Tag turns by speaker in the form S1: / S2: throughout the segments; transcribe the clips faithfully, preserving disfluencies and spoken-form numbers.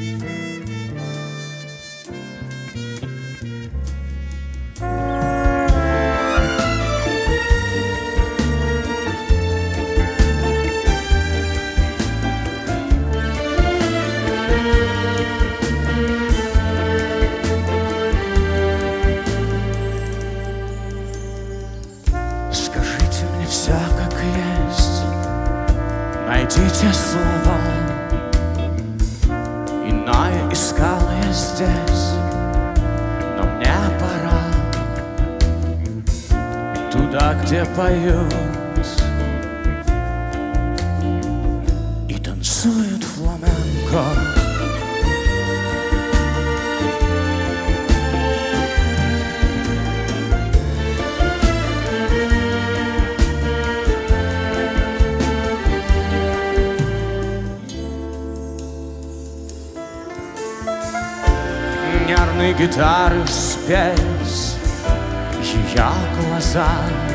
S1: Скажите мне все как есть, найдите слова. Иное искал я здесь, но мне пора туда, где поют и танцуют фламенко. Нервные гитары спеть ее глаза,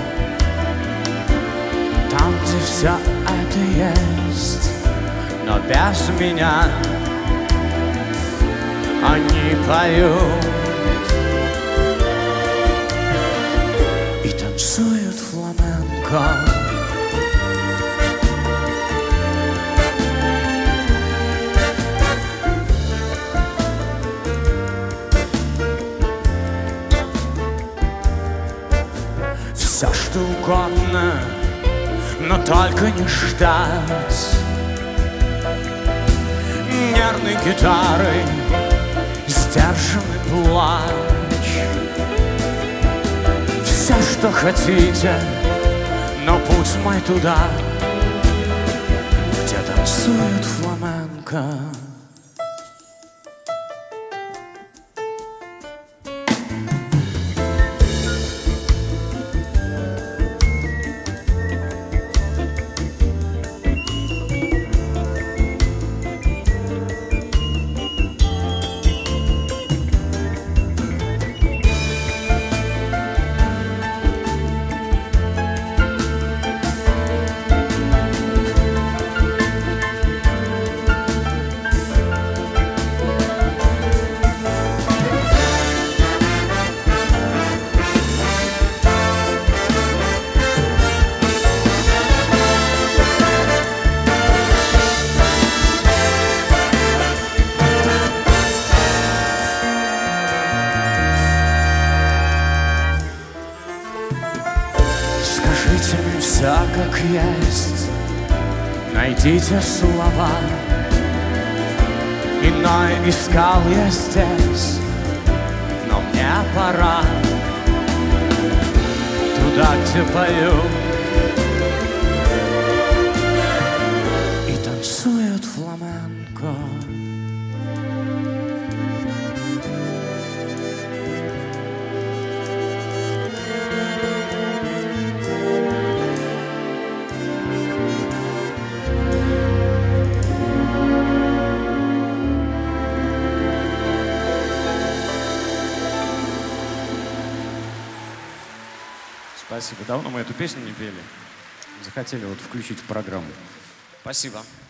S1: там, где все это есть, но без меня они поют и танцуют фламенко. Все что угодно, но только не ждать. Нервной гитарой сдержанный плач. Все, что хотите, но путь мой туда, где танцуют фламенко. Скажите мне все как есть, найдите слова. Иное искал я здесь, но мне пора туда, где поют и танцуют фламенко.
S2: Спасибо. Давно мы эту песню не пели. Захотели вот включить в программу.
S1: Спасибо.